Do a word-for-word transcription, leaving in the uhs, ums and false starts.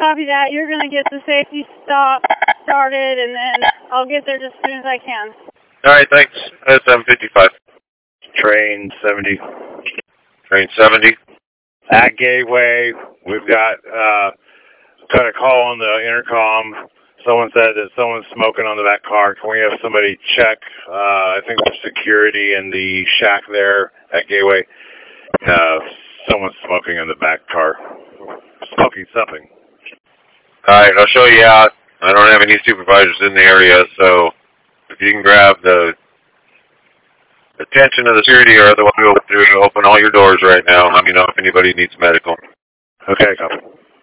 Copy that. You're going to get the safety stop started, and then I'll get there just as soon as I can. All right, thanks. That's seven fifty-five. Train seventy. Train seventy. At Gateway, we've got, uh, got a call on the intercom. Someone said that someone's smoking on the back car. Can we have somebody check, uh, I think there's security in the shack there at Gateway. Uh, someone's smoking in the back car. Smoking something. All right, I'll show you out. I don't have any supervisors in the area, so if you can grab the attention of the security or otherwise we'll open all your doors right now. Let me know if anybody needs medical. Okay, copy.